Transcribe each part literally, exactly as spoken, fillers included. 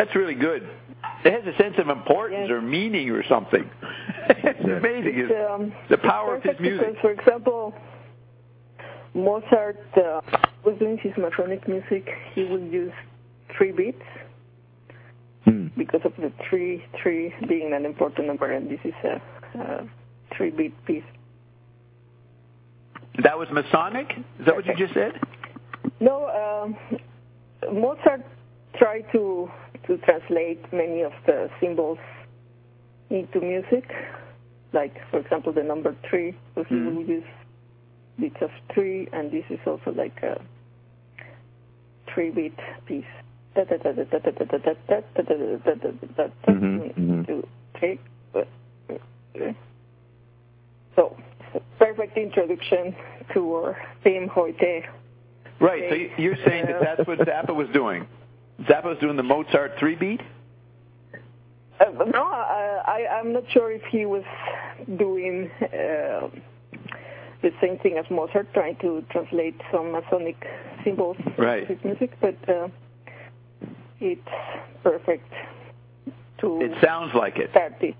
That's really good. It has a sense of importance yes. or meaning or something. It's amazing. It's, um, the power of his music. Because, for example, Mozart uh, was doing his Masonic music. He would use three beats hmm. because of the three, three being an important number, and this is a, a three-beat piece. That was Masonic? Is that what you just said? No, um, Mozart tried to to translate many of the symbols into music, like, for example, the number three. So he mm. will use bits of three, and this is also like a three-beat piece. Two, three. So, it's a perfect introduction to our theme, Heute. Right, so you're saying that that's what Zappa was doing. Zappa was doing the Mozart three-beat? Uh, no, I, I, I'm not sure if he was doing uh, the same thing as Mozart, trying to translate some Masonic symbols right. to his music, but uh, it's perfect to It sounds like it. start it.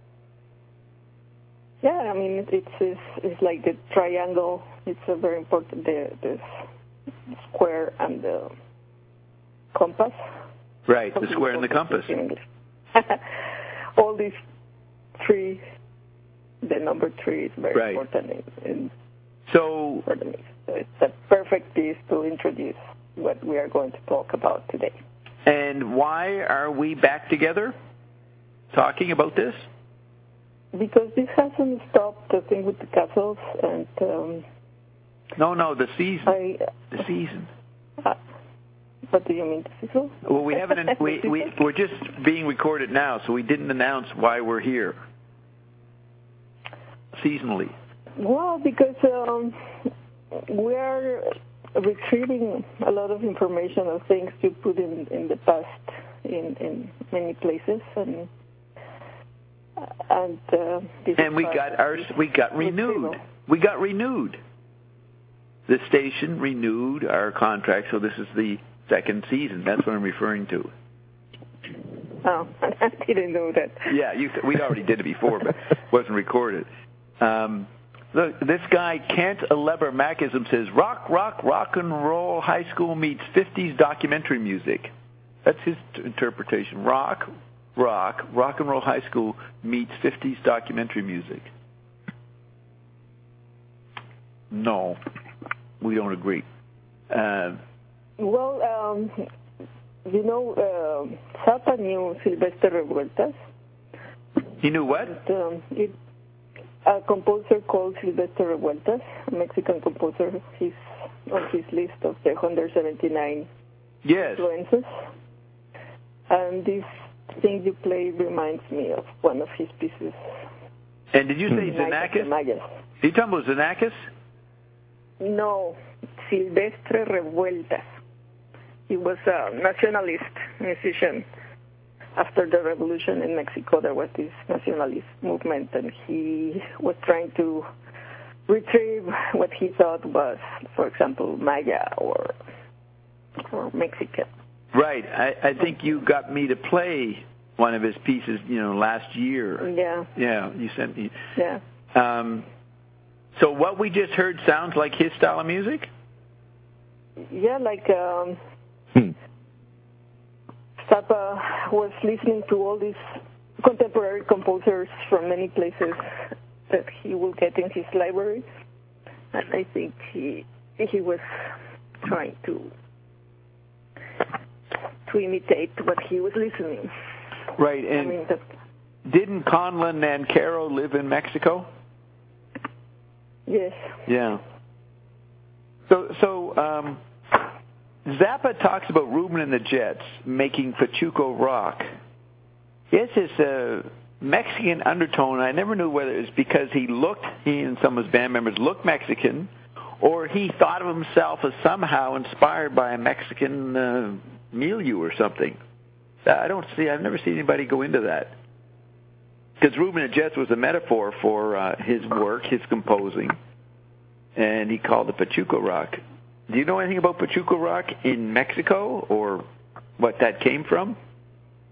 Yeah, I mean, it's, it's, it's like the triangle. It's a very important, the, the square and the compass. Right, the square and the compass. In English. All these three, the number three is very right. important in, in so, for the mix. So it's a perfect piece to introduce what we are going to talk about today. And why are we back together talking about this? Because this hasn't stopped the thing with the castles and... Um, no, no, the season. I, the season. Uh, what do you mean, the season? Well, we haven't. we, we we're just being recorded now, so we didn't announce why we're here seasonally. Well, because um, we are retrieving a lot of information of things you put in, in the past in, in many places, and and uh, and we got our we got renewed. We got renewed. The station renewed our contract, so this is the second season. That's what I'm referring to. Oh, I didn't know that. Yeah, you, we already did it before, but it wasn't recorded. Um, look, this guy, Kent Aleber Machism, says, rock, rock, rock and roll high school meets fifties documentary music. That's his t- interpretation. Rock, rock, rock and roll high school meets fifties documentary music. No. We don't agree. Uh, well, um, you know, uh, Zappa knew Silvestre Revueltas. He knew what? And, um, it, a composer called Silvestre Revueltas, a Mexican composer. He's on his list of the one hundred seventy-nine yes. influences. And this thing you play reminds me of one of his pieces. And did you say Xenakis? Are you talking about Xenakis? No, Silvestre Revueltas. He was a nationalist musician. After the revolution in Mexico, there was this nationalist movement, and he was trying to retrieve what he thought was, for example, Maya or or Mexican. Right. I, I think you got me to play one of his pieces, you know, last year. Yeah. Yeah, you sent me. Yeah. Um, so what we just heard sounds like his style of music? Yeah, like um, hmm. Zappa was listening to all these contemporary composers from many places that he will get in his library, and I think he he was trying to to imitate what he was listening. Right, and I mean, that, didn't Conlon Nancaro live in Mexico? Yes. Yeah. So, so um, Zappa talks about Ruben and the Jets making Pachuco rock. He has this uh, Mexican undertone. I never knew whether it was because he looked, he and some of his band members looked Mexican, or he thought of himself as somehow inspired by a Mexican uh, milieu or something. I don't see, I've never seen anybody go into that. Because Ruben and the Jets was a metaphor for uh, his work, his composing, and he called it Pachuco rock. Do you know anything about Pachuco rock in Mexico, or what that came from?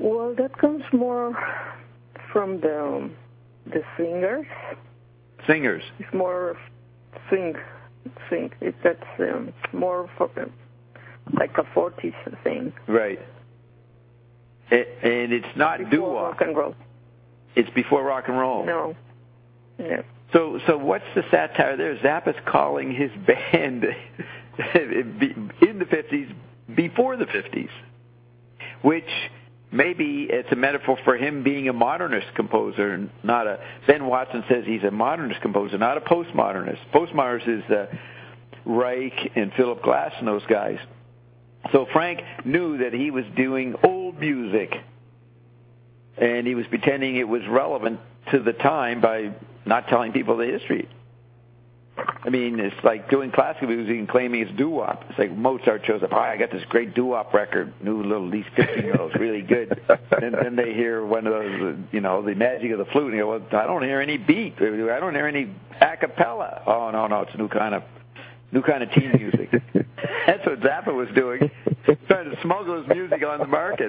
Well, that comes more from the the singers. Singers. It's more swing, swing. It, that's um, more for, like a forties thing. Right. It, and it's not doo-wop. Rock and roll. It's before rock and roll. No. No. So, so what's the satire there? Zappa's calling his band in the fifties before the fifties, which maybe it's a metaphor for him being a modernist composer, not a. Ben Watson says he's a modernist composer, not a postmodernist. Postmodernist is uh, Reich and Philip Glass and those guys. So Frank knew that he was doing old music, and he was pretending it was relevant to the time by not telling people the history. I mean, it's like doing classical music and claiming it's doo-wop. It's like Mozart shows up, oh, I got this great doo-wop record, new little, these fifteen-year-olds, really good. And then they hear one of those, you know, the magic of the flute, and they go, well, I don't hear any beat. I don't hear any a cappella. Oh, no, no, it's a new kind of, new kind of teen music. That's what Zappa was doing, trying to smuggle his music on the market.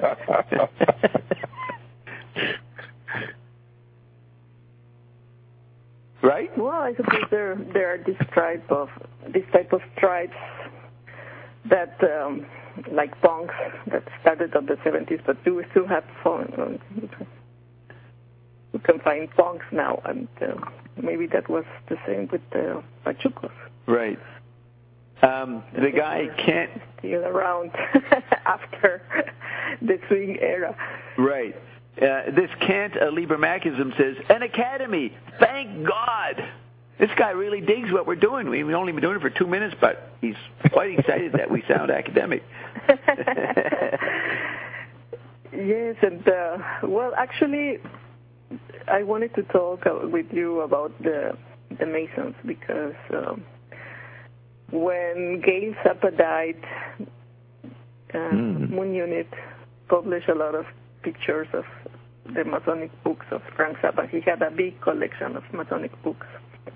Right? Well, I suppose there there are this type of this type of tribes that um, like punks that started in the seventies, but do still have fun. You can find punks now, and uh, maybe that was the same with the Pachucos. Right. Um, the guy can't still around after the swing era. Right. Uh, this Kant uh, Liebermanism says, an academy, thank God. This guy really digs what we're doing. We've only been doing it for two minutes, but he's quite excited that we sound academic. Yes, and, uh, well, actually, I wanted to talk with you about the the Masons, because um, when Gail Zappa died, uh, mm. Moon Unit published a lot of pictures of the Masonic books of Frank Zappa. He had a big collection of Masonic books.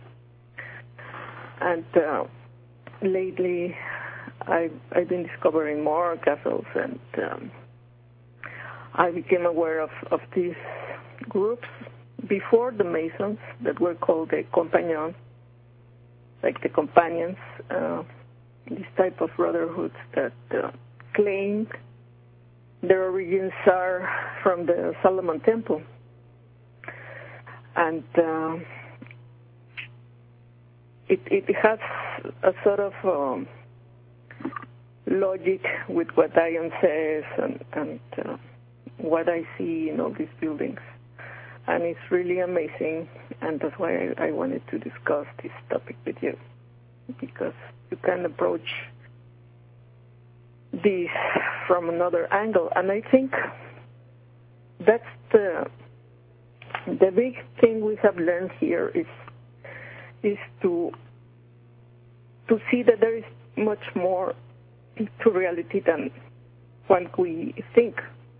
And uh, lately, I've, I've been discovering more castles, and um, I became aware of, of these groups before the Masons that were called the Compagnons, like the Companions, uh, these type of brotherhoods that uh, claimed their origins are from the Solomon Temple. And uh, it, it has a sort of um, logic with what Diane says and, and uh, what I see in all these buildings. And it's really amazing, and that's why I, I wanted to discuss this topic with you, because you can approach this from another angle. And I think that's the the big thing we have learned here is is to to see that there is much more to reality than what we think.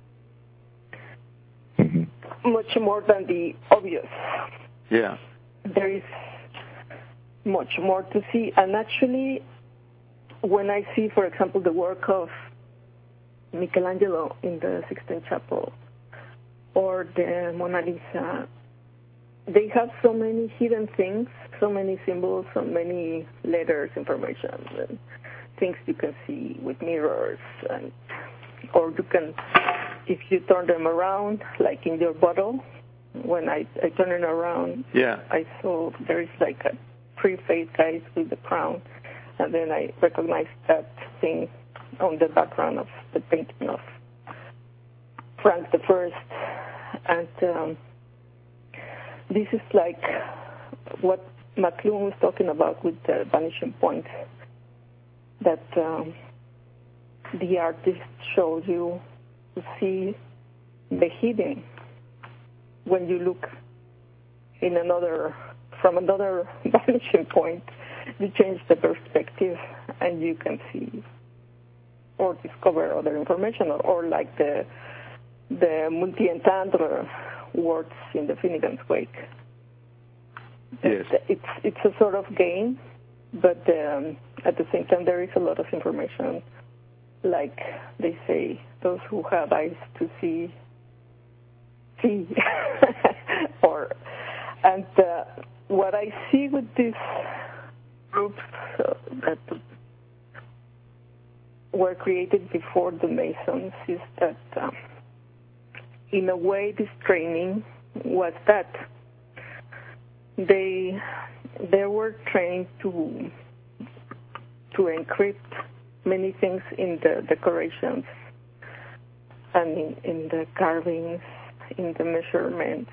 Mm-hmm. Much more than the obvious. Yeah. There is much more to see. And actually, when I see, for example, the work of Michelangelo in the Sixtine Chapel or the Mona Lisa, they have so many hidden things, so many symbols, so many letters, information, and things you can see with mirrors, and or you can, if you turn them around, like in your bottle, when I, I turn it around, yeah. I saw there is like a three-faced guy with the crown, and then I recognized that thing on the background of the painting of Frank the First. And um, this is like what McLuhan was talking about with the vanishing point, that um, the artist shows you to see the hidden when you look in another, from another vanishing point. You change the perspective and you can see or discover other information, or, or like the the multi-entendre words in the Finnegan's Wake. Yes. It's it's a sort of game, but um, at the same time there is a lot of information. Like they say, those who have eyes to see see. or and uh, what I see with these groups uh, that were created before the Masons is that, um, in a way, this training was that they they were trained to to encrypt many things in the decorations and in, in the carvings, in the measurements,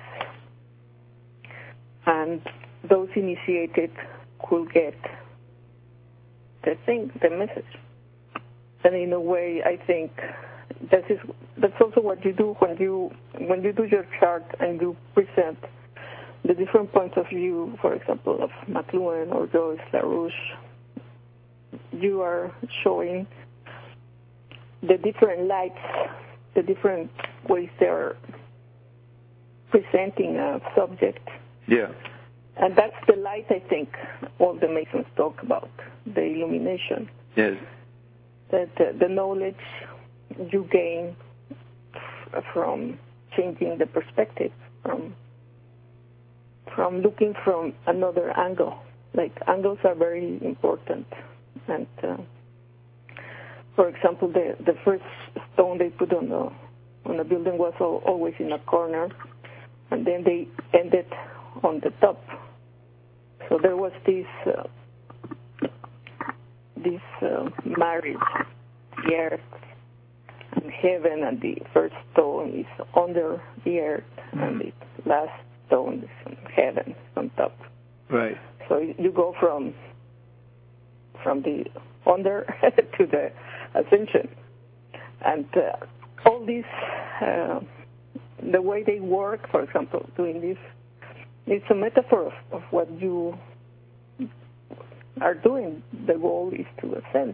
and those initiated could get the thing, the message. And in a way, I think that is that's also what you do when you when you do your chart and you present the different points of view, for example, of McLuhan or Joyce LaRouche. You are showing the different lights, the different ways they are presenting a subject. Yeah. And that's the light, I think, all the Masons talk about, the illumination. Yes. That uh, the knowledge you gain f- from changing the perspective, from from looking from another angle. Like, angles are very important. And, uh, for example, the, the first stone they put on the on the building was all, always in a corner, and then they ended on the top. So there was this uh, this uh, marriage, the earth and heaven, and the first stone is under the earth, mm-hmm. and the last stone is in heaven, on top. Right. So you go from from the under to the ascension, and uh, all this, uh, the way they work, for example, doing this, it's a metaphor of, of what you are doing. The goal is to ascend.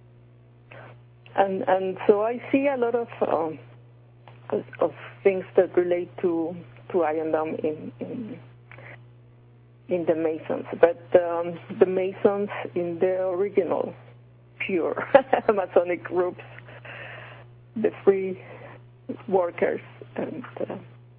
And and so I see a lot of um, of things that relate to to Iron in, in in the Masons, but um, the Masons in the original pure Masonic groups, the free workers, and uh,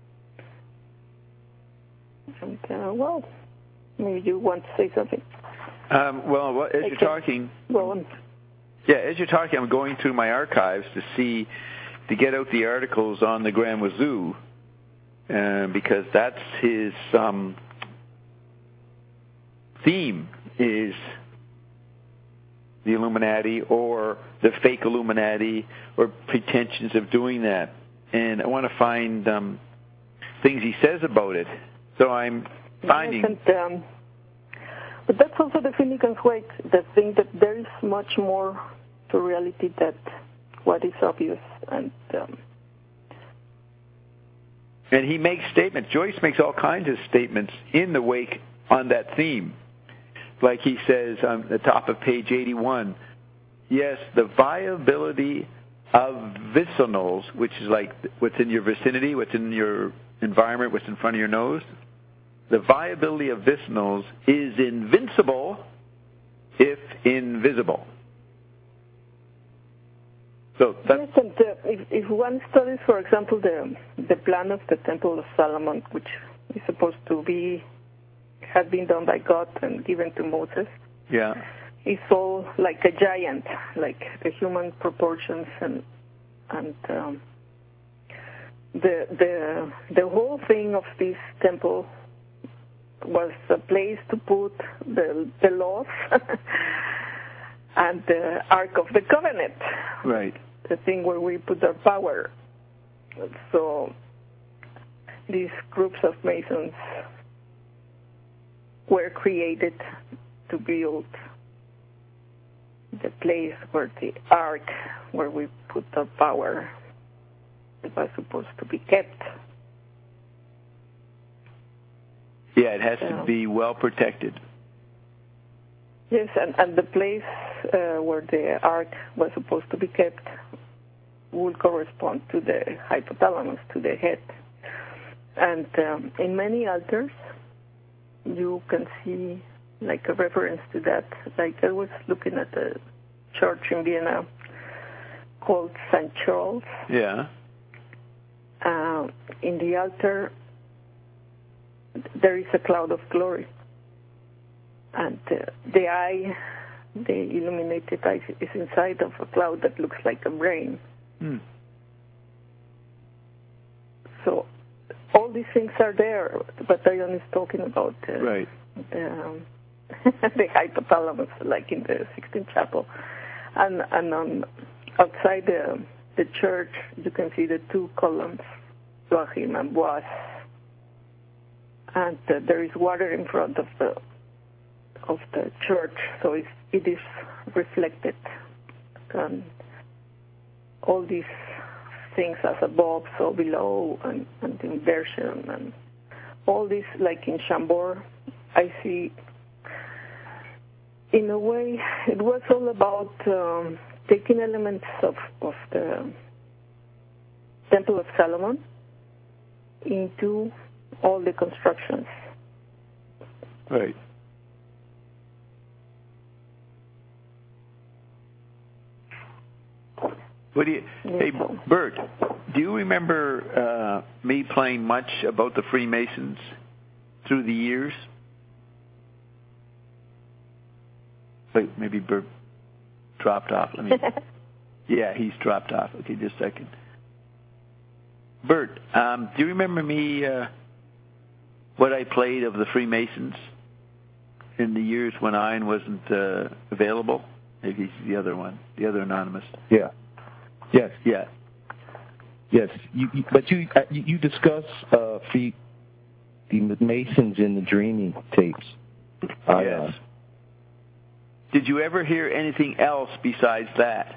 and uh, well, maybe you want to say something. Um, well, as you're talking, go on. Yeah, as you're talking, I'm going through my archives to see, to get out the articles on the Grand Wazoo, uh, because that's his um, theme is the Illuminati or the fake Illuminati or pretensions of doing that. And I want to find um, things he says about it. So I'm finding... Yes, and, um, but that's also the Finnegans Wake, the thing that there is much more to reality than what is obvious. And um, and he makes statements. Joyce makes all kinds of statements in the Wake on that theme. Like he says on the top of page eighty-one, yes, the viability of vicinals, which is like what's in your vicinity, what's in your environment, what's in front of your nose, the viability of vicinals is invincible if invisible. So that's... Yes, and uh, if, if one studies, for example, the the plan of the Temple of Solomon, which is supposed to be, had been done by God and given to Moses, yeah, it's all like a giant, like the human proportions, and and um, the the the whole thing of this temple was a place to put the the laws and the Ark of the Covenant. Right. The thing where we put our power. So these groups of Masons were created to build the place where the Ark, where we put our power, it was supposed to be kept. Yeah, it has to be well protected. Yes, and, and the place uh, where the Ark was supposed to be kept would correspond to the hypothalamus, to the head. And um, in many altars, you can see like a reference to that. Like I was looking at a church in Vienna called Saint Charles. Yeah. Uh, in the altar there is a cloud of glory, and uh, the eye, the illuminated eye, is inside of a cloud that looks like a brain. Mm. So all these things are there, but Dion is talking about uh, right. the, um, the hypothalamus, like in the Sixtine Chapel, and and on outside the the church you can see the two columns, Joachim and Boaz, and uh, there is water in front of the of the church, so it, it is reflected. And all these things as above, so below, and, and inversion, and all this, like in Chambord, I see, in a way, it was all about um, taking elements of, of the Temple of Solomon into all the constructions. Right. What do you, hey, Bert, do you remember uh, me playing much about the Freemasons through the years? Wait, maybe Bert dropped off. Let me. Yeah, he's dropped off. Okay, just a second. Bert, um, do you remember me, uh, what I played of the Freemasons in the years when Ian wasn't uh, available? Maybe he's the other one, the other anonymous. Yeah. Yes. Yeah. Yes. You, you, but you uh, you, you discuss uh, the the Masons in the Dreaming tapes. Uh, yes. Did you ever hear anything else besides that?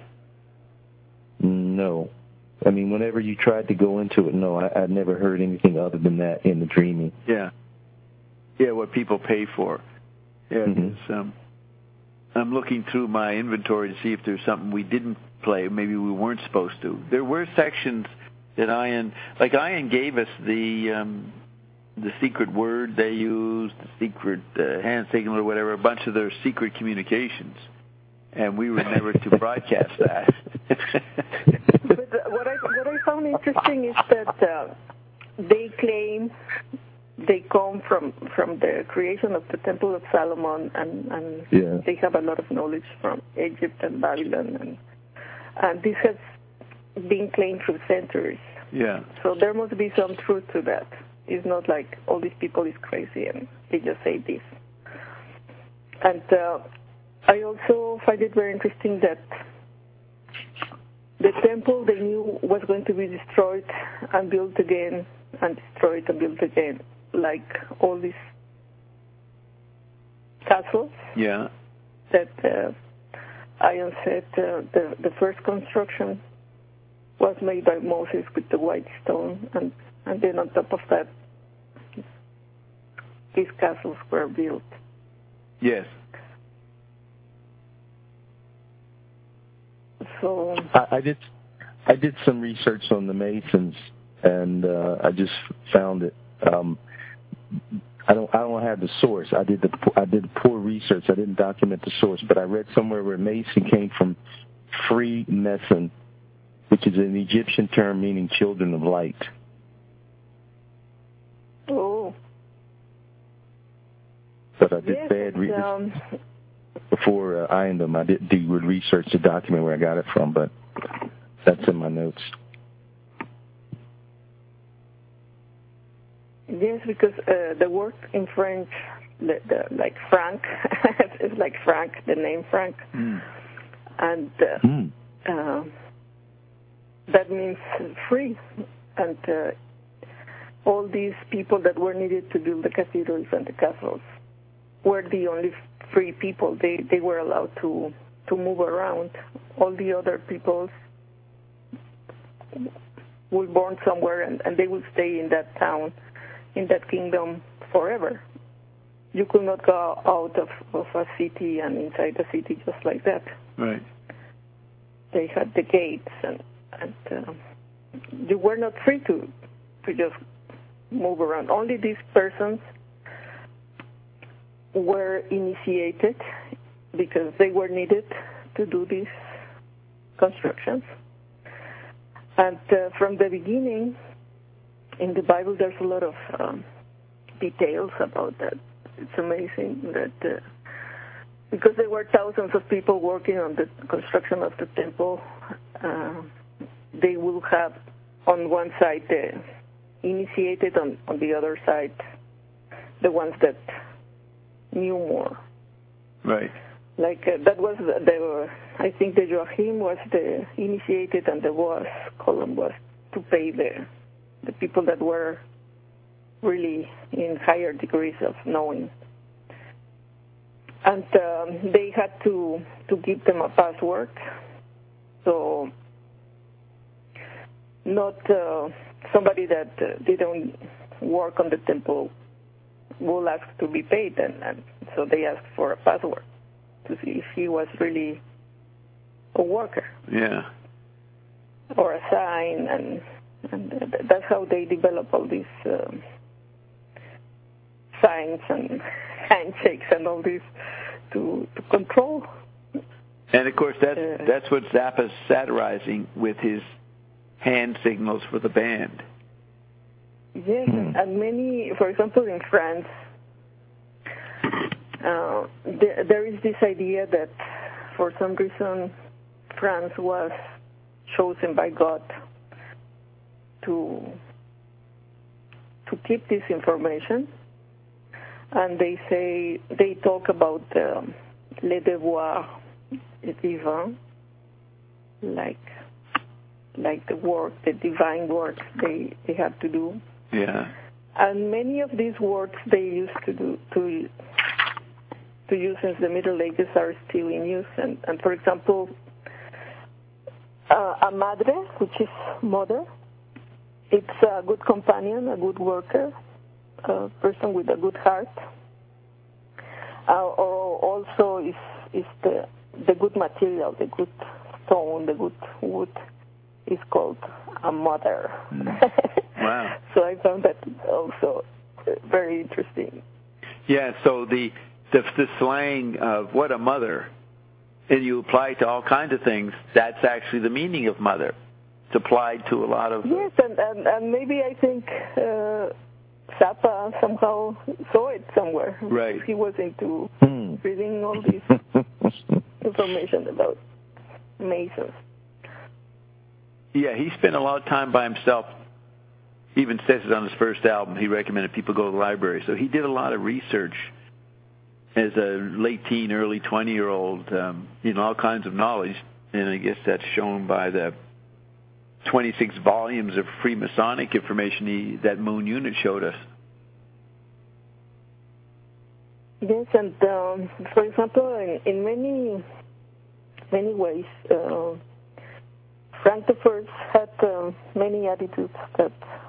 No. I mean, whenever you tried to go into it, no, I, I never heard anything other than that in the Dreaming. Yeah. Yeah, what people pay for. Yeah, mm-hmm. um, I'm looking through my inventory to see if there's something we didn't play. Maybe we weren't supposed to. There were sections that Ian, like Ian gave us the um, the secret word they used, the secret uh, hand signal or whatever, a bunch of their secret communications, and we were never to broadcast that. But uh, what I what I found interesting is that uh, they claim they come from from the creation of the Temple of Solomon, and, and yeah. they have a lot of knowledge from Egypt and Babylon, and and this has been claimed for centuries. Yeah. So there must be some truth to that. It's not like all these people is crazy and they just say this. And uh, I also find it very interesting that the temple they knew was going to be destroyed and built again, and destroyed and built again, like all these castles. Yeah. That uh, Ian said uh, the the first construction was made by Moses with the white stone, and, and then on top of that, these castles were built. Yes. So I, I did I did some research on the Masons, and uh, I just found it. Um, I don't I don't have the source. I did the I did poor research. I didn't document the source, but I read somewhere where Mason came from Free Meson, which is an Egyptian term meaning children of light. Oh. But I did yes, bad research um, before uh, eyeing them. I didn't do good research to document where I got it from, but that's in my notes. Yes, because uh, the word in French, the, the, like Frank, it's like Frank, the name Frank, mm. and uh, mm. uh, that means free. And uh, all these people that were needed to build the cathedrals and the castles were the only free people. They they were allowed to to move around. All the other peoples were born somewhere, and, and they will stay in that town, in that kingdom forever. You could not go out of, of a city and inside the city just like that. Right. They had the gates, and, and uh, you were not free to to just move around. Only these persons were initiated because they were needed to do these constructions. And uh, from the beginning, in the Bible, there's a lot of um, details about that. It's amazing that uh, because there were thousands of people working on the construction of the temple, uh, they will have on one side the initiated, on, on the other side the ones that knew more. Right. Like uh, that was the, the I think the Joachim was the initiated, and the Boaz column was to pay the the people that were really in higher degrees of knowing. And um, they had to to give them a password, so not uh, somebody that uh, didn't work on the temple will ask to be paid, and, and so they asked for a password to see if he was really a worker. Yeah. Or a sign, and, and that's how they develop all these um, signs and handshakes and all this to, to control. And of course, that's uh, that's what Zappa's satirizing with his hand signals for the band. Yes, mm. and many, for example, in France, uh, there, there is this idea that for some reason France was chosen by God to to keep this information, and they say they talk about um, les devoirs divins, like like the work, the divine work they they have to do. Yeah. And many of these works they used to do to to use since the Middle Ages are still in use. And, and for example, uh, a madre, which is mother, it's a good companion, a good worker, a person with a good heart. Uh, or also is is the the good material, the good stone, the good wood is called a mother. Mm. Wow. So I found that also very interesting. Yeah, so the, the the slang of what a mother, and you apply it to all kinds of things, that's actually the meaning of mother. It's applied to a lot of... Yes, and, and, and maybe I think uh, Zappa somehow saw it somewhere. Right. He was into mm. reading all this information about Masons. Yeah, he spent a lot of time by himself. He even says it on his first album. He recommended people go to the library. So he did a lot of research as a late teen, early twenty-year-old, um, you know, all kinds of knowledge. And I guess that's shown by the twenty-six volumes of Freemasonic information he, that Moon Unit showed us. Yes, and um, for example, in, in many, many ways, uh, Frank the First had uh, many attitudes that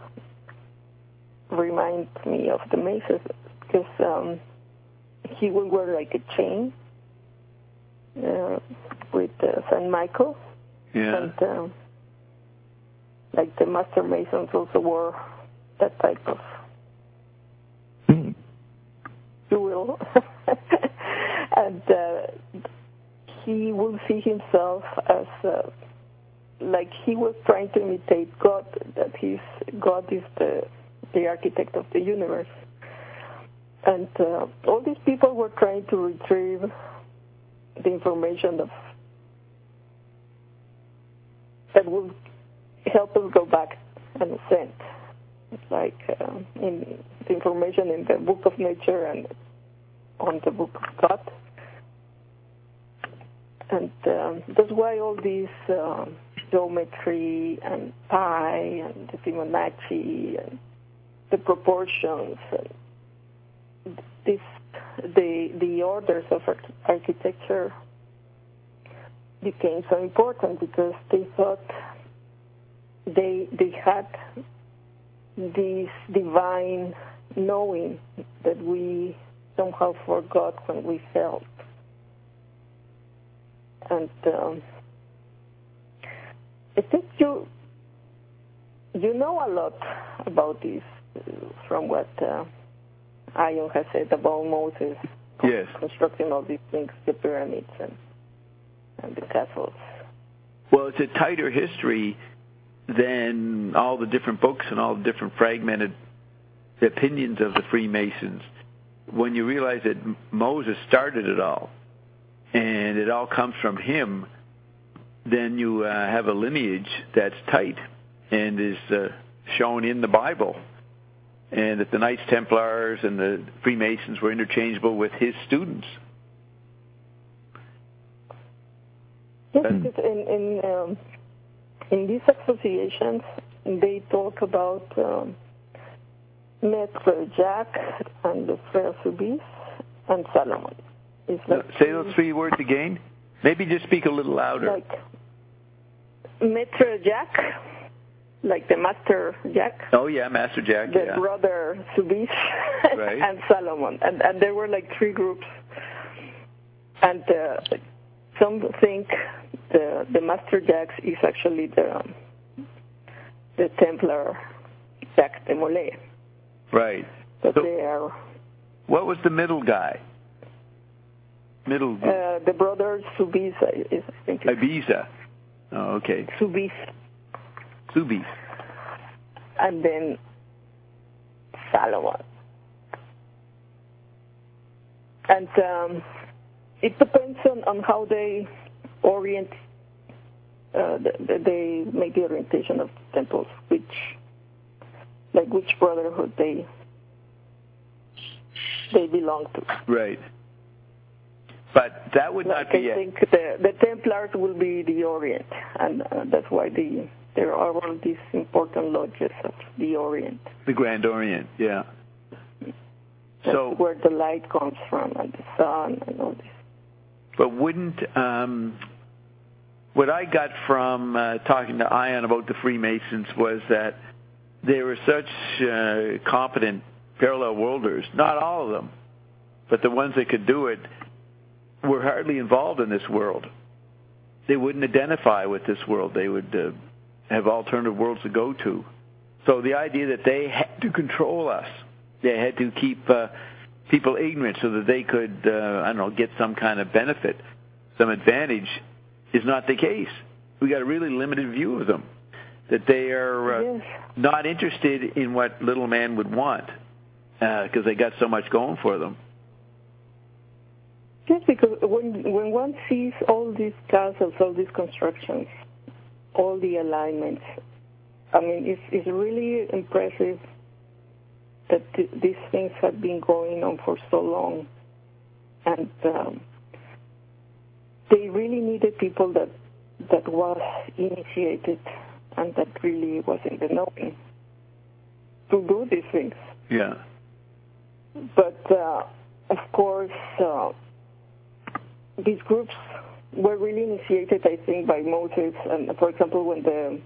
remind me of the Masons, because um, he would wear like a chain uh, with uh, Saint Michael. Yeah. And uh, like the Master Masons also wore that type of mm. jewel. And uh, he will see himself as uh, like he was trying to imitate God, that he's, God is the, the architect of the universe. And uh, all these people were trying to retrieve the information of that would help us go back and ascend, like uh, in the information in the Book of Nature and on the Book of God. And um, that's why all these uh, geometry and pi and the Fibonacci and the proportions and this, the the orders of arch- architecture became so important, because they thought they they had this divine knowing that we somehow forgot when we felt. And um, I think you you know a lot about this from what uh, Ion has said about Moses yes. constructing all these things, the pyramids and, and the castles. Well, it's a tighter history than all the different books and all the different fragmented opinions of the Freemasons. When you realize that Moses started it all, and it all comes from him, then you uh, have a lineage that's tight and is uh, shown in the Bible, and that the Knights Templars and the Freemasons were interchangeable with his students. Yes, because in in, um, in these associations, they talk about um, Maître Jacques and the Frère Soubise and Salomon. It's like uh, say those three words again. Maybe just speak a little louder. Like Maître Jacques, like the Master Jacques. Oh yeah, Master Jacques. The yeah. brother Soubise right. and Salomon, and and there were like three groups, and uh, some think the the Master Jacques is actually the the Templar Jacques de Molay. Right. But so they are. What was the middle guy? Middle. Uh, the brother Soubise is I think. Ibiza. Oh, okay. Soubise. Soubise. And then Salomon. And um, it depends on, on how they orient, uh, the, they make the orientation of the temples, which, like which brotherhood they they belong to. Right. But that would like not be I it. think the, the Templars will be the Orient, and uh, that's why the, there are all these important lodges of the Orient. The Grand Orient, yeah. That's so where the light comes from, and the sun, and all this. But wouldn't, um, what I got from uh, talking to Ion about the Freemasons was that they were such uh, competent parallel worlders, not all of them, but the ones that could do it were hardly involved in this world. They wouldn't identify with this world. They would uh, have alternative worlds to go to. So the idea that they had to control us, they had to keep uh, people ignorant so that they could, uh, I don't know, get some kind of benefit, some advantage, is not the case. We got a really limited view of them, that they are uh, yes. not interested in what little man would want because uh, they got so much going for them. Yes, because when when one sees all these castles, all these constructions, all the alignments, I mean, it's, it's really impressive that th- these things have been going on for so long. And um, they really needed people that, that was initiated and that really was in the knowing to do these things. Yeah. But, uh, of course, uh, these groups were really initiated, I think, by Moses. And for example, when the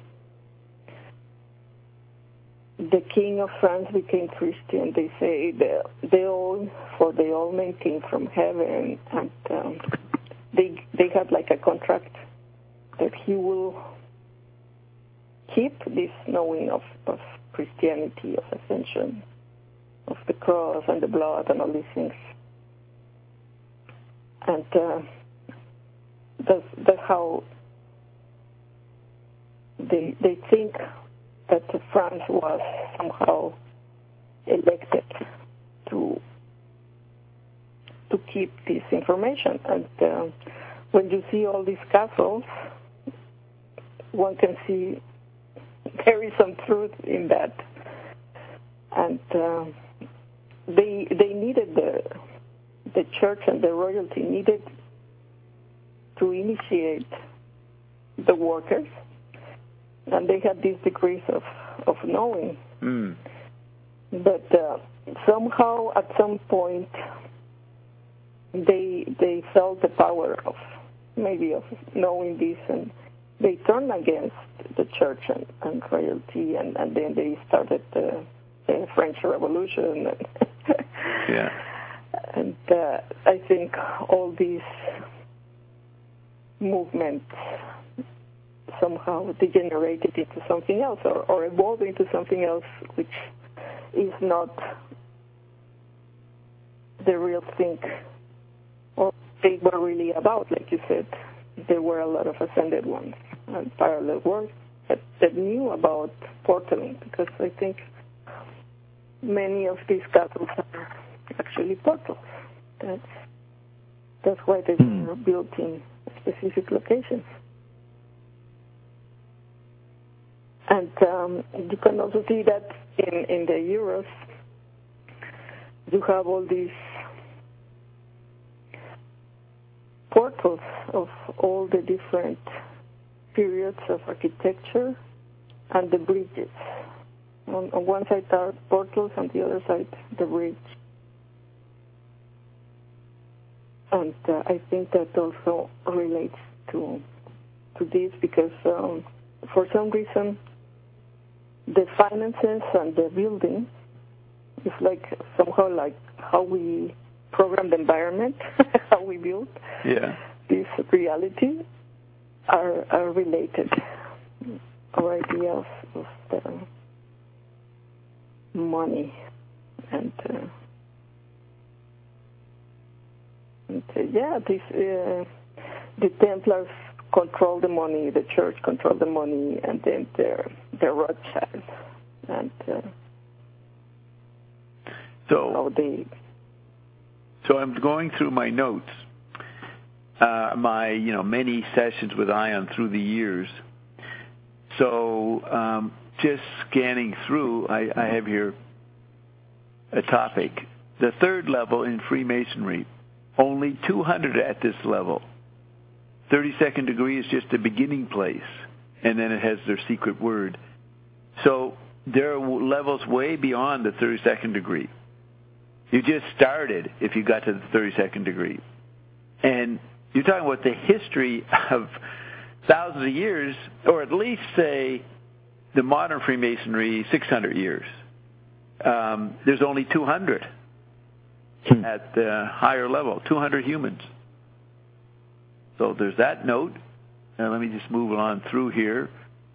the king of France became Christian, they say the they all for the all men came from heaven, and um, they they had like a contract that he will keep this knowing of, of Christianity, of ascension, of the cross and the blood and all these things. And uh, that's, that's how they they think that France was somehow elected to to keep this information. And uh, when you see all these castles, one can see there is some truth in that. And uh, they they needed the. The church and the royalty needed to initiate the workers, and they had these degrees of, of knowing. Mm. But uh, somehow, at some point, they they felt the power of maybe of knowing this, and they turned against the church and, and royalty, and, and then they started the, the French Revolution. yeah. And uh, I think all these movements somehow degenerated into something else, or, or evolved into something else which is not the real thing, or they were really about. Like you said, there were a lot of ascended ones and parallel worlds, that, that knew about portaling, because I think many of these castles are actually portals. That's that's why they Hmm. were built in specific locations. And um, you can also see that in, in the Euros, you have all these portals of all the different periods of architecture and the bridges. On, on one side are portals, on the other side the bridge. And uh, I think that also relates to to this, because um, for some reason the finances and the building is like somehow like how we program the environment, how we build Yeah. this reality are are related. Our idea of, of the money and, uh, and uh, yeah, this uh, the Templars control the money, the church control the money, and then the the Rothschild, and uh, So how they. So I'm going through my notes, uh, my you know many sessions with Ion through the years. So um, just scanning through, I, I have here a topic: the third level in Freemasonry. Only two hundred at this level. thirty-second degree is just a beginning place, and then it has their secret word. So there are levels way beyond the thirty-second degree. You just started if you got to the thirty-second degree. And you're talking about the history of thousands of years, or at least, say, the modern Freemasonry, six hundred years. Um, there's only two hundred at the higher level, two hundred humans. So there's that note. Now let me just move on through here.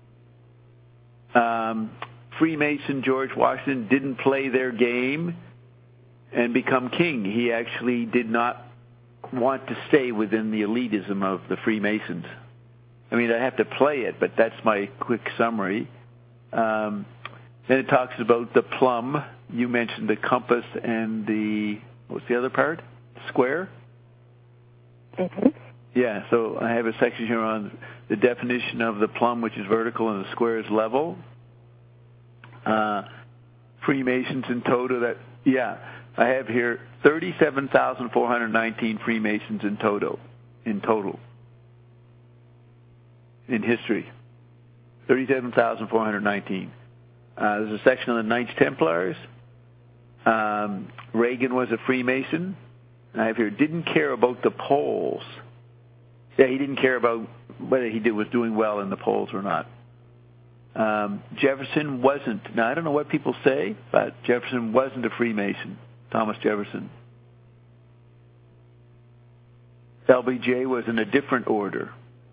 Um, Freemason George Washington didn't play their game and become king. He actually did not want to stay within the elitism of the Freemasons. I mean, I have to play it, but that's my quick summary. Um, then it talks about the plumb. You mentioned the compass and the, what's the other part? Square? Mm-hmm. Yeah, so I have a section here on the definition of the plumb, which is vertical, and the square is level. Uh, Freemasons in total, that, yeah, I have here thirty-seven thousand four hundred nineteen Freemasons in total, in total, in history. thirty-seven thousand four hundred nineteen. Uh, there's a section on the Knights Templars. Um, Reagan was a Freemason. I have here, didn't care about the polls. Yeah, he didn't care about whether he did, was doing well in the polls or not. Um, Jefferson wasn't. Now, I don't know what people say, but Jefferson wasn't a Freemason, Thomas Jefferson. L B J was in a different order.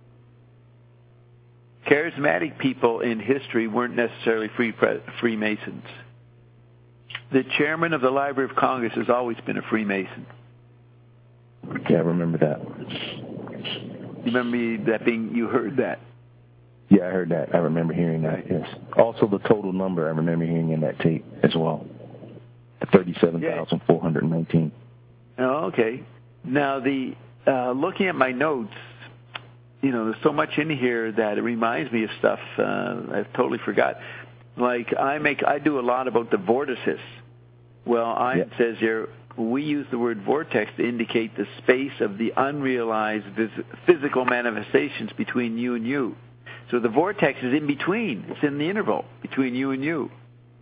Charismatic people in history weren't necessarily free pre- Freemasons. The chairman of the Library of Congress has always been a Freemason. Yeah, I remember that. You remember that being, you heard that? Yeah, I heard that. I remember hearing that, yes. Also, the total number I remember hearing in that tape as well, thirty-seven thousand four hundred nineteen. Oh, okay. Now, the uh, looking at my notes, you know, there's so much in here that it reminds me of stuff uh, I've totally forgot. Like, I make, I do a lot about the vortices. Well, I yeah. says here, we use the word vortex to indicate the space of the unrealized vis- physical manifestations between you and you. So the vortex is in between. It's in the interval between you and you.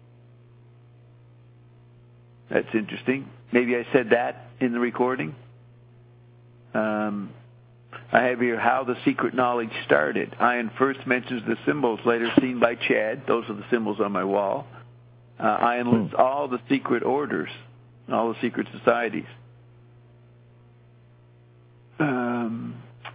That's interesting. Maybe I said that in the recording. Um, I have here how the secret knowledge started. Ian first mentions the symbols later seen by Chad. Those are the symbols on my wall. Uh, Ian lists hmm. all the secret orders, all the secret societies. Um,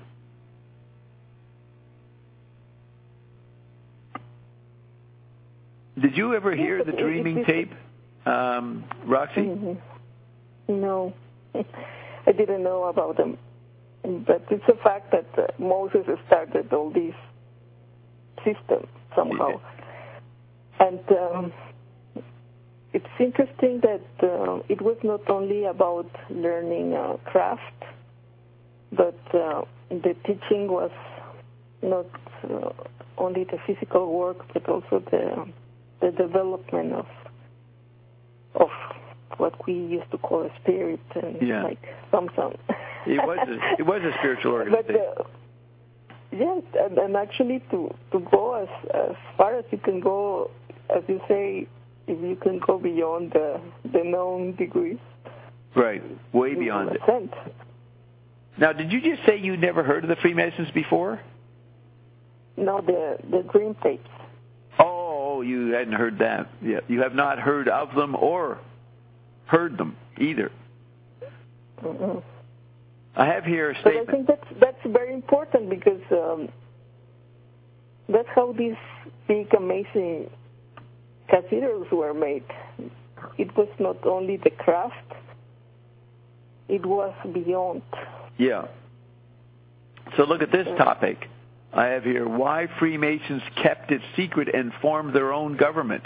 did you ever hear the dreaming tape, um, Roxy? Mm-hmm. No, I didn't know about them. But it's a fact that uh, Moses started all these systems somehow. Yeah. And um, it's interesting that uh, it was not only about learning uh, craft, but uh, the teaching was not uh, only the physical work, but also the the development of of what we used to call a spirit and yeah. like some some. It was a, it was a spiritual organization. But, uh, yes, and, and actually to to go as as far as you can go, as you say, if you can go beyond the the known degrees. Right, way beyond it. Ascend. Now, did you just say you never heard of the Freemasons before? No, the the dream tapes. Oh, you hadn't heard that. Yeah, you have not heard of them or heard them either. Mm-hmm. I have here a statement. But I think that's that's very important because um, that's how these big, amazing cathedrals were made. It was not only the craft; it was beyond. Yeah. So look at this topic. I have here, why Freemasons kept it secret and formed their own government.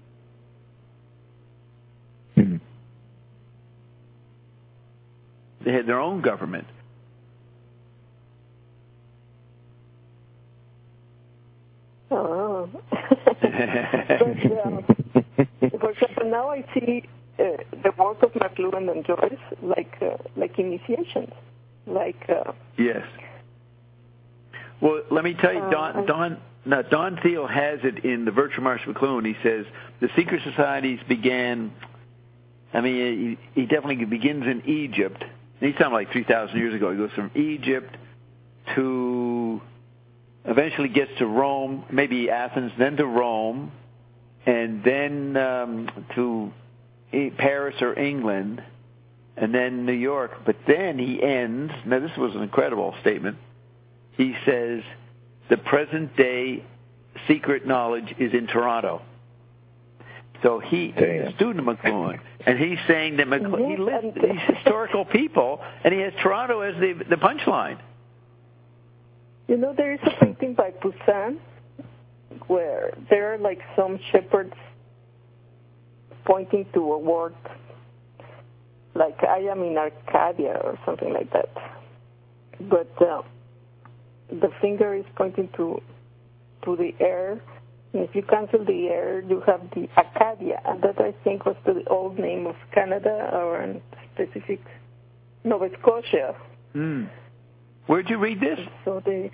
Mm-hmm. They had their own government. Oh. but, uh, for example, now I see uh, the work of McLuhan and Joyce like uh, like initiations, like. Uh, yes. Well, let me tell you, uh, Don, Don, now Don Thiel has it in the Virtual March McLuhan. He says the secret societies began. I mean, he, he definitely begins in Egypt. He's talking like three thousand years ago. He goes from Egypt to eventually gets to Rome, maybe Athens, then to Rome, and then um, to Paris or England, and then New York. But then he ends, now this was an incredible statement, he says, the present-day secret knowledge is in Toronto. So he is a student of McLuhan, and he's saying that McLuhan, he lists these historical people, and he has Toronto as the, the punchline. You know, there is a painting by Poussin where there are like some shepherds pointing to a word, like I am in Arcadia or something like that. But uh, the finger is pointing to to the air, and if you cancel the air, you have the Acadia, and that I think was the old name of Canada or in specific Nova Scotia. Mm. Where'd you read this? So the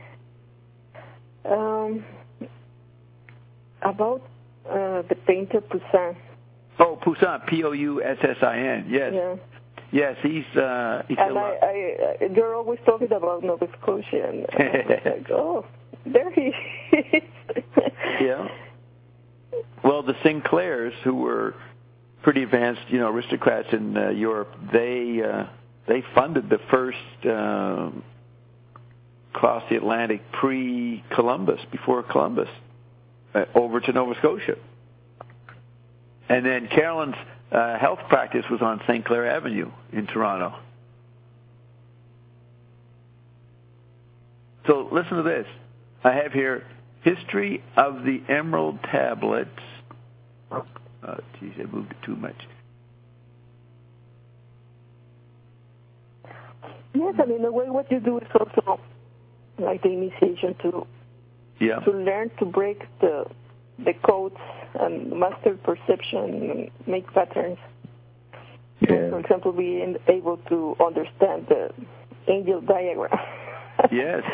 um, about uh, the painter Poussin. Oh, Poussin, P O U S S I N. Yes. Yeah. Yes, he's. Uh, he's and I, I, you're always talking about Nova Scotia, and I was like, oh, there he is. Yeah. Well, the Sinclairs, who were pretty advanced, you know, aristocrats in uh, Europe, they uh, they funded the first. Uh, cross the Atlantic pre-Columbus, before Columbus, uh, over to Nova Scotia. And then Carolyn's uh, health practice was on Saint Clair Avenue in Toronto. So listen to this. I have here History of the Emerald Tablets. Oh, geez, I moved it too much. Yes, and in a way what you do is also like the initiation to yeah. to learn to break the the codes and master perception and make patterns. Yeah. For example, being able to understand the angel diagram. Yes.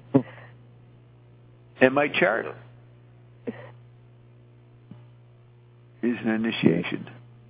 And my chart is an initiation.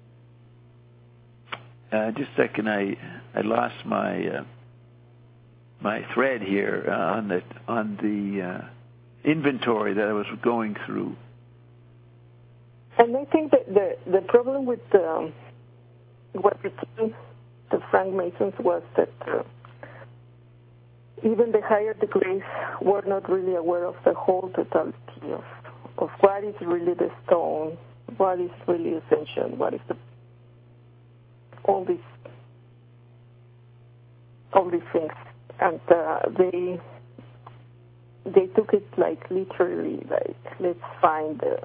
Uh, just a second, I I lost my. Uh, my thread here uh, on the on the uh, inventory that I was going through. And I think that the the problem with um, what became the Frankmasons was that uh, even the higher degrees were not really aware of the whole totality of of what is really the stone, what is really essential, what is the all these all these things. And uh, they they took it like literally, like let's find the,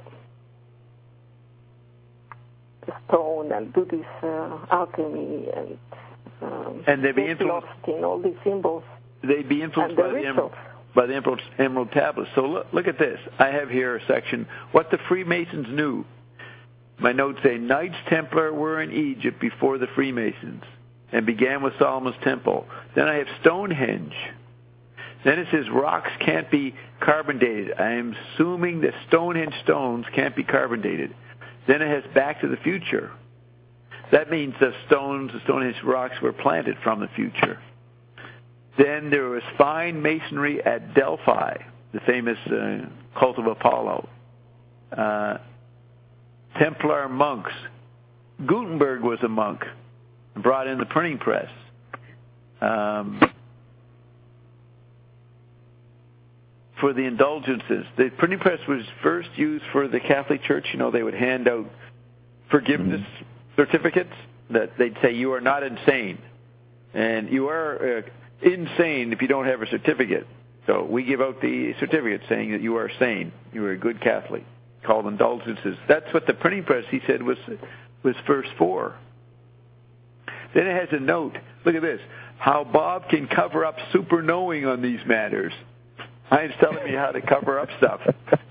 the stone and do this uh, alchemy and um, and they'd be get influenced lost in all these symbols. They'd be influenced the by the, rituals. emerald, by the emerald, emerald tablets. So look, look at this. I have here a section, what the Freemasons knew. My notes say, Knights Templar were in Egypt before the Freemasons and began with Solomon's Temple. Then I have Stonehenge. Then it says rocks can't be carbon dated. I am assuming that Stonehenge stones can't be carbon dated. Then it has Back to the Future. That means the stones, the Stonehenge rocks were planted from the future. Then there was fine masonry at Delphi, the famous uh, cult of Apollo. Uh, Templar monks. Gutenberg was a monk, brought in the printing press. Um, for the indulgences, the printing press was first used for the Catholic Church. You know, they would hand out forgiveness mm-hmm. certificates that they'd say you are not insane, and you are uh, insane if you don't have a certificate. So we give out the certificate saying that you are sane, you are a good Catholic, called indulgences. That's what the printing press, he said, was was first for. Then it has a note. Look at this. How Bob can cover up super knowing on these matters. Heinz telling me how to cover up stuff.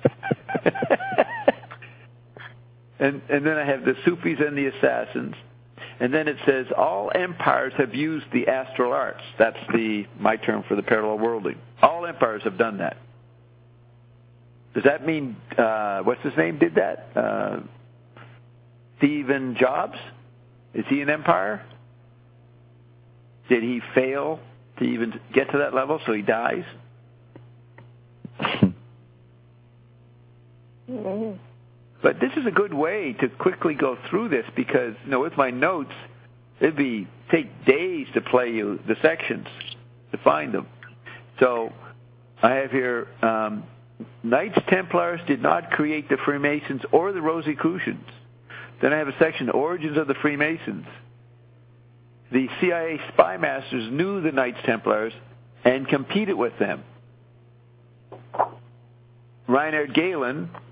and and then I have the Sufis and the Assassins. And then it says, all empires have used the astral arts. That's the my term for the parallel worlding. All empires have done that. Does that mean, uh, what's his name did that? Uh, Stephen Jobs? Is he an empire? Did he fail to even get to that level, so he dies? Mm-hmm. But this is a good way to quickly go through this because, you know, with my notes, it'd be take days to play you the sections to find them. So I have here, um, Knights Templars did not create the Freemasons or the Rosicrucians. Then I have a section, Origins of the Freemasons. The C I A spy masters knew the Knights Templars and competed with them. Reinhard Galen